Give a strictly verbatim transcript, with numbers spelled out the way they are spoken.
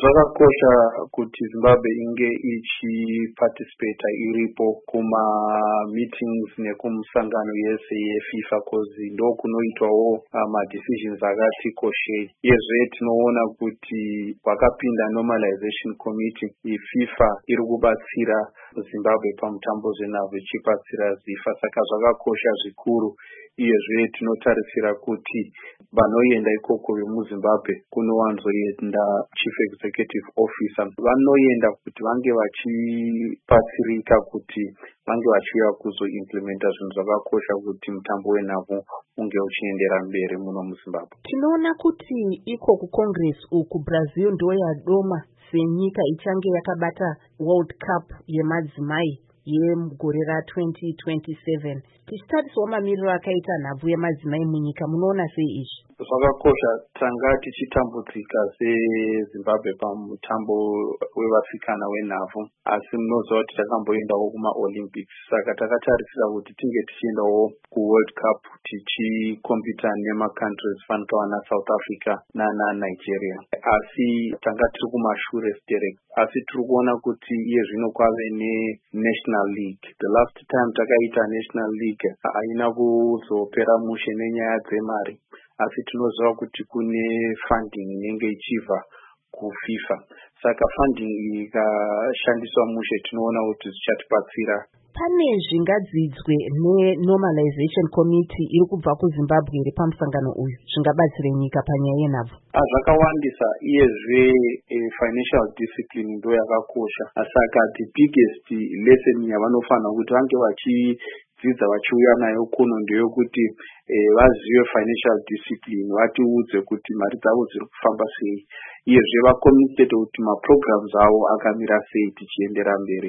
Zvakakosha kuti Zimbabwe inge ichiparticipate iripo kuma meetings nekumusangano yese yeFIFA cause ndokunoitwawo ma decisions akati koshei. Yezve tinoona kuti wakapinda normalization committee iFIFA iri kubatsira Zimbabwe pamutambo zvenhabvu ichibatsira ZIFA, saka zvakakosha zvikuru. Iyezve tinotarisira kuti vanoenda ikoko vemuZimbabwe kunowanzoenda chief executive officer vanoenda kuti vange vachibatsirika kuti vange vachiuya kuzoimplementa zvinhu zvakakosha kuti mutambo wenhabvu unge uchiendera mberi muno muZimbabwe. Tinoona kuti iko kuCongress uku Brazil ndo yadoma senyika ichange yakabata World Cup yemadzimai yemugore ra-twenty twenty-seven. Tichitariswa mamiriro akaita nhabvu yemadzimai munyika, munoona sei izvi? Zvakakosha tanga tichitambudzika seZimbabwe pamutambo wevasikana wenhabvu, asi munoziva kuti takamboendawo kumaOlympics, saka takatarisira kuti tinge tichiendawo kuWorld Cup tichikompita nemacountries fanikawana South Africa nana Nigeria, asi tanga tiri kumashure stereki. Asi tiri kuona kuti iye zvino kwave neNational League. The last time takaita National League haina kuzopera mushe nenyaya dzemari, asi tinoziva kuti kune funding inenge ichibva kuFIFA. Saka funding ikashandiswa mushe tinoona kuti zvichatibatsira. Pane zvingadzidzwe nenormalization committee iri kubva kuZimbabwe iri pamusangano uyu zvingabatsire nyika panyaya yenhabvu? Zvakawandisa, iyezve financial discipline ndo yakakosha. Saka the biggest lesson yavanofanira kuti vange vachidzidza vachiuya nayo kuno ndeyekuti vazive financial discipline, vatiudze kuti mari dzavo dziri kufamba sei, iyezve vakomitete kuti maprograms avo akamira sei tichiendera mberi.